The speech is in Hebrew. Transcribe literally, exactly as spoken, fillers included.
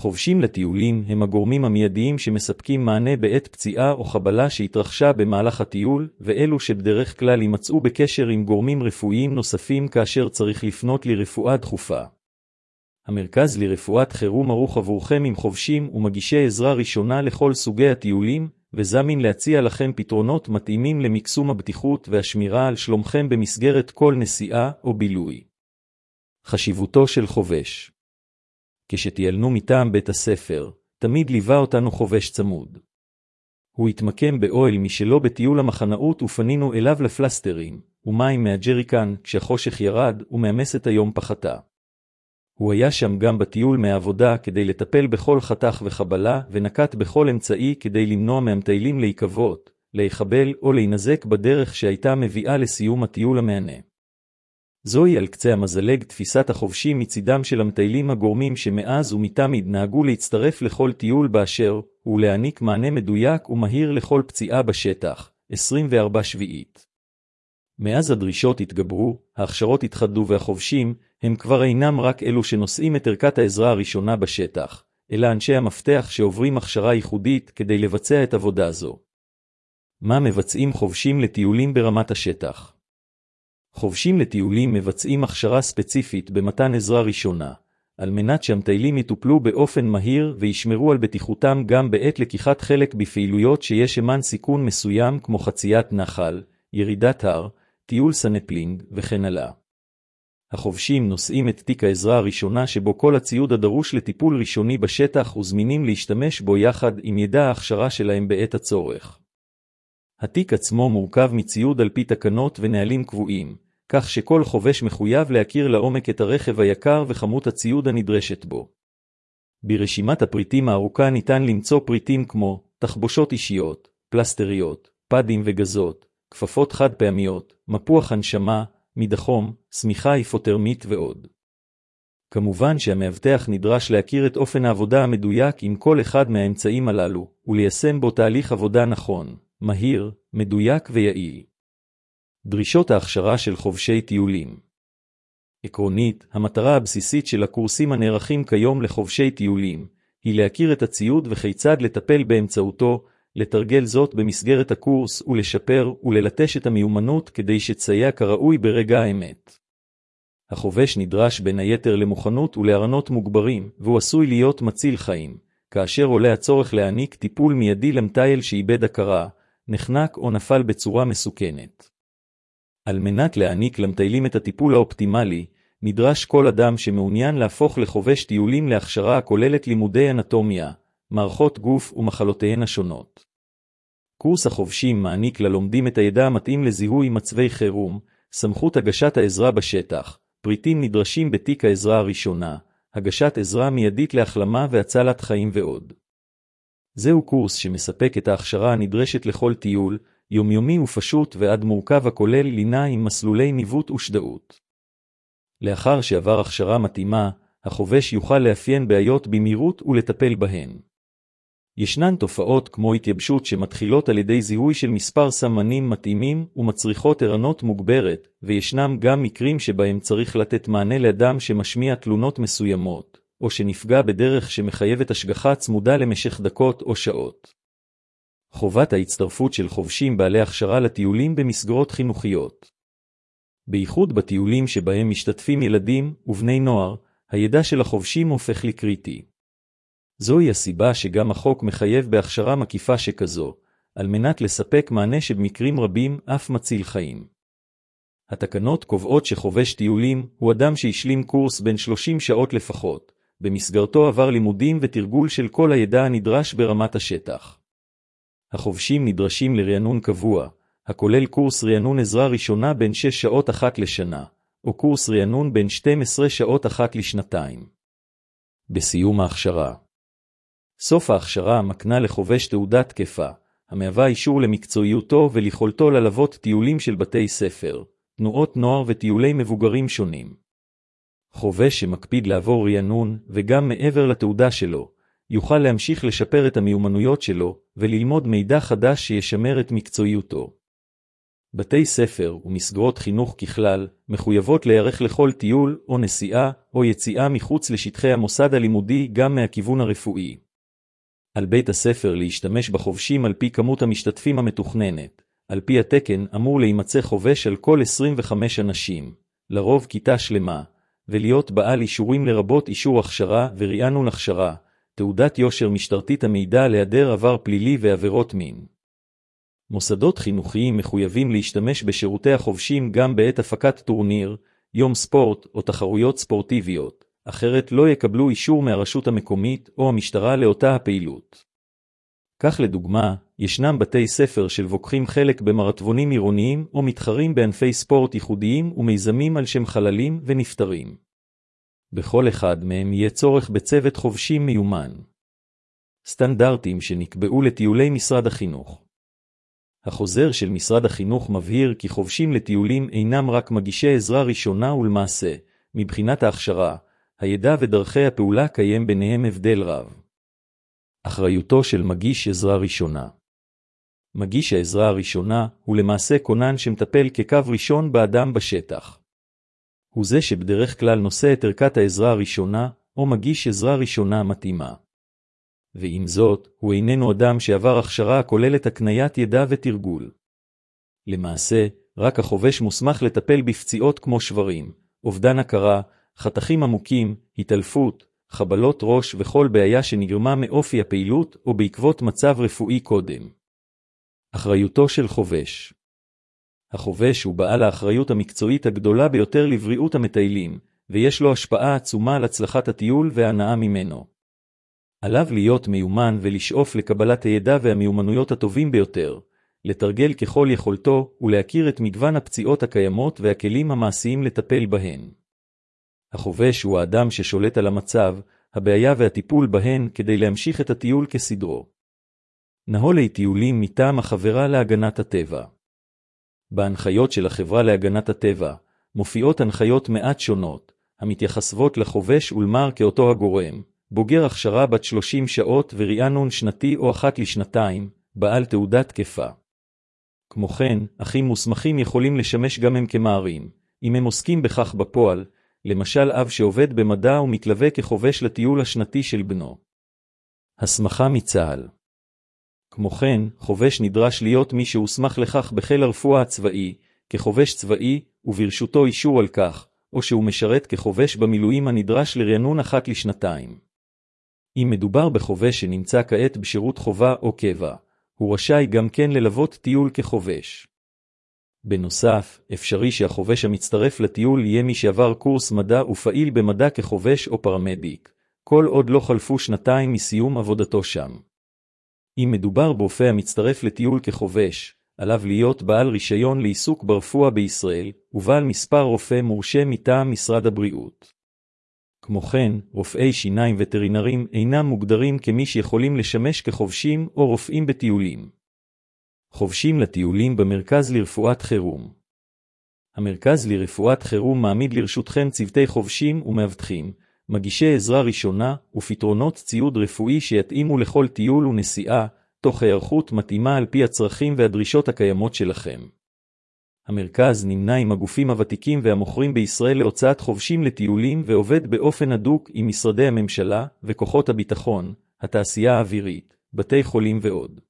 חובשים לטיולים הם הגורמים המיידיים שמספקים מענה בעת פציעה או חבלה שהתרחשה במהלך הטיול, ואלו שבדרך כלל יימצאו בקשר עם גורמים רפואיים נוספים כאשר צריך לפנות לרפואה דחופה. המרכז לרפואת חירום ערוך עבורכם עם חובשים ומגישי עזרה ראשונה לכל סוגי הטיולים, וזמין להציע לכם פתרונות מתאימים למקסום הבטיחות והשמירה על שלומכם במסגרת כל נסיעה או בילוי. חשיבותו של חובש. כשטיילנו מטעם בית הספר, תמיד ליווה אותנו חובש צמוד. הוא התמקם באוהל משלו בטיול המחנאות ופנינו אליו לפלסטרים, ומים מהג'ריקן כשהחושך ירד ומאמסת היום פחתה. הוא היה שם גם בטיול מהעבודה כדי לטפל בכל חתך וחבלה, ונקט בכל אמצעי כדי למנוע מהמטיילים להיקוות, להיחבל או להינזק בדרך שהייתה מביאה לסיום הטיול המענה. זוהי על קצה המזלג תפיסת החובשים מצידם של המטיילים הגורמים שמאז ומתמיד נהגו להצטרף לכל טיול באשר, ולהעניק מענה מדויק ומהיר לכל פציעה בשטח, עשרים וארבע שביעית. מאז הדרישות התגברו, ההכשרות התחדדו והחובשים, הם כבר אינם רק אלו שנושאים את ערכת העזרה הראשונה בשטח, אלא אנשי המפתח שעוברים הכשרה ייחודית כדי לבצע את עבודה זו. מה מבצעים חובשים לטיולים ברמת השטח? חובשים לטיולים מבצעים הכשרה ספציפית במתן עזרה ראשונה, על מנת שהמטיילים יטופלו באופן מהיר וישמרו על בטיחותם גם בעת לקיחת חלק בפעילויות שיש עמן סיכון מסוים כמו חציית נחל, ירידת הר, טיול סנפלינג וכן הלאה. החובשים נושאים את תיק העזרה הראשונה שבו כל הציוד הדרוש לטיפול ראשוני בשטח וזמינים להשתמש בו יחד עם ידע ההכשרה שלהם בעת הצורך. התיק עצמו מורכב מציוד על פי תקנות ונהלים קבועים, כך שכל חובש מחויב להכיר לעומק את הרכב היקר וכמות הציוד הנדרשת בו. ברשימת הפריטים הארוכה ניתן למצוא פריטים כמו תחבושות אישיות, פלסטריות, פדים וגזות, כפפות חד פעמיות, מפוח הנשמה, מדחום, סמיכה היפותרמית ועוד. כמובן שהמאבטח נדרש להכיר את אופן העבודה המדויק עם כל אחד מהאמצעים הללו, וליישם בו תהליך עבודה נכון, מהיר, מדויק ויעיל. דרישות ההכשרה של חובשי טיולים. עקרונית, המטרה הבסיסית של הקורסים הנערכים כיום לחובשי טיולים, היא להכיר את הציוד וכיצד לטפל באמצעותו, לתרגל זאת במסגרת הקורס ולשפר וללטש את המיומנות כדי שתסייע כראוי ברגע האמת. החובש נדרש בין היתר למוכנות ולהרנות מוגברים, והוא עשוי להיות מציל חיים, כאשר עולה הצורך להעניק טיפול מיידי למטייל שאיבד הכרה, נחנק או נפל בצורה מסוכנת. על מנת להעניק למטיילים את הטיפול האופטימלי, נדרש כל אדם שמעוניין להפוך לחובש טיולים להכשרה הכוללת לימודי אנטומיה, מערכות גוף ומחלותיהן השונות. קורס החובשים מעניק ללומדים את הידע המתאים לזיהוי מצבי חירום, סמכות הגשת העזרה בשטח, פריטים נדרשים בתיק העזרה הראשונה, הגשת עזרה מיידית להחלמה והצלת חיים ועוד. זהו קורס שמספק את ההכשרה הנדרשת לכל טיול, יומיומי ופשוט ועד מורכב הכולל לינה עם מסלולי ניווט ושדאות. לאחר שעבר הכשרה מתאימה, החובש יוכל לאפיין בעיות במהירות ולטפל בהן. ישנן תופעות כמו התייבשות שמתחילות על ידי זיהוי של מספר סמנים מתאימים ומצריכות ערנות מוגברת, וישנם גם מקרים שבהם צריך לתת מענה לאדם שמשמיע תלונות מסוימות, או שנפגע בדרך שמחייבת השגחה צמודה למשך דקות או שעות. חובת ההצטרפות של חובשים בעלי הכשרה לטיולים במסגרות חינוכיות. בייחוד בטיולים שבהם משתתפים ילדים ובני נוער, הידע של החובשים הופך לקריטי. זוהי הסיבה שגם החוק מחייב בהכשרה מקיפה שכזו, על מנת לספק מענה שבמקרים רבים אף מציל חיים. התקנות קובעות שחובש טיולים הוא אדם שהשלים קורס בין שלושים שעות לפחות, במסגרתו עבר לימודים ותרגול של כל הידע הנדרש ברמת השטח. החובשים נדרשים לרענון קבוע, הכולל קורס רענון עזרה ראשונה בין שש שעות אחת לשנה, או קורס רענון בין שתים עשרה שעות אחת לשנתיים. בסיום ההכשרה. סוף ההכשרה מקנה לחובש תעודת תקפה, המהווה אישור למקצועיותו וליכולתו ללוות טיולים של בתי ספר, תנועות נוער וטיולי מבוגרים שונים. חובש שמקפיד לעבור רענון וגם מעבר לתעודה שלו, יוכל להמשיך לשפר את המיומנויות שלו וללמוד מידע חדש שישמר את מקצועיותו. בתי ספר ומסגרות חינוך ככלל מחויבות להיערך לכל טיול או נסיעה או יציאה מחוץ לשטחי המוסד הלימודי גם מהכיוון הרפואי. על בית הספר להשתמש בחובשים על פי כמות המשתתפים המתוכננת. על פי התקן אמור להימצא חובש על כל עשרים וחמישה אנשים, לרוב כיתה שלמה, ולהיות בעל אישורים לרבות אישור הכשרה ורענון הכשרה, תעודת יושר משטרתית המעידה על היעדר עבר פלילי ועבירות מין. מוסדות חינוכיים מחויבים להשתמש בשירותי החובשים גם בעת הפקת טורניר, יום ספורט או תחרויות ספורטיביות, אחרת לא יקבלו אישור מהרשות המקומית או המשטרה לאותה הפעילות. כך לדוגמה, ישנם בתי ספר שלוקחים חלק במרתונים עירוניים או מתחרים בענפי ספורט ייחודיים ומיזמים על שם חללים ונפטרים. בכל אחד מהם יהיה צורך בצוות חובשים מיומן. סטנדרטים שנקבעו לטיולי משרד החינוך. החוזר של משרד החינוך מבהיר כי חובשים לטיולים אינם רק מגישי עזרה ראשונה ולמעשה, מבחינת ההכשרה, הידע ודרכי הפעולה קיים ביניהם הבדל רב. אחריותו של מגיש עזרה ראשונה. מגיש העזרה הראשונה הוא למעשה כונן שמטפל כקו ראשון באדם בשטח. הוא זה שבדרך כלל נושא את ערכת העזרה הראשונה או מגיש עזרה ראשונה מתאימה. ועם זאת, הוא איננו אדם שעבר הכשרה הכוללת הקניית ידע ותרגול. למעשה, רק החובש מוסמך לטפל בפציעות כמו שברים, אובדן הכרה, חתכים עמוקים, התעלפות, חבלות ראש וכל בעיה שנגרמה מאופי הפעילות או בעקבות מצב רפואי קודם. אחריותו של חובש. החובש הוא בעל האחריות המקצועית הגדולה ביותר לבריאות המטיילים, ויש לו השפעה עצומה על הצלחת הטיול וההנאה ממנו. עליו להיות מיומן ולשאוף לקבלת הידע והמיומנויות הטובים ביותר, לתרגל ככל יכולתו ולהכיר את מגוון הפציעות הקיימות והכלים המעשיים לטפל בהן. החובש הוא האדם ששולט על המצב, הבעיה והטיפול בהן כדי להמשיך את הטיול כסדרו. נהולי טיולים מטעם החברה להגנת הטבע. בהנחיות של החברה להגנת הטבע, מופיעות הנחיות מעט שונות, המתייחסות לחובש ולמר כאותו הגורם, בוגר הכשרה בת שלושים שעות ורענון שנתי או אחת לשנתיים, בעל תעודת תקפה. כמו כן, אחים מוסמכים יכולים לשמש גם הם כמערים, אם הם עוסקים בכך בפועל, למשל אב שעובד במדע ומתלווה כחובש לטיול השנתי של בנו. הסמכה מצה"ל. כמו כן, חובש נדרש להיות מי שהוסמך לכך בחיל הרפואה הצבאי, כחובש צבאי, וברשותו אישור על כך, או שהוא משרת כחובש במילואים הנדרש לרענון אחת לשנתיים. אם מדובר בחובש שנמצא כעת בשירות חובה או קבע, הוא רשאי גם כן ללוות טיול כחובש. בנוסף, אפשרי שהחובש המצטרף לטיול יהיה מי שעבר קורס מדע ופעיל במדע כחובש או פרמדיק, כל עוד לא חלפו שנתיים מסיום עבודתו שם. אם מדובר ברופא המצטרף לטיול כחובש, עליו להיות בעל רישיון לעיסוק ברפואה בישראל, ובעל מספר רופא מורשה מטעם משרד הבריאות. כמו כן, רופאי שיניים וטרינרים אינם מוגדרים כמי שיכולים לשמש כחובשים או רופאים בטיולים. חובשים לטיולים במרכז לרפואת חירום. המרכז לרפואת חירום מעמיד לרשותכם צוותי חובשים ומאבטחים, מגישי עזרה ראשונה ופתרונות ציוד רפואי שיתאימו לכל טיול ונסיעה, תוך היערכות מתאימה על פי הצרכים והדרישות הקיימות שלכם. המרכז נמנה עם הגופים הוותיקים והמוכרים בישראל להוצאת חובשים לטיולים ועובד באופן הדוק עם משרדי הממשלה וכוחות הביטחון, התעשייה האווירית, בתי חולים ועוד.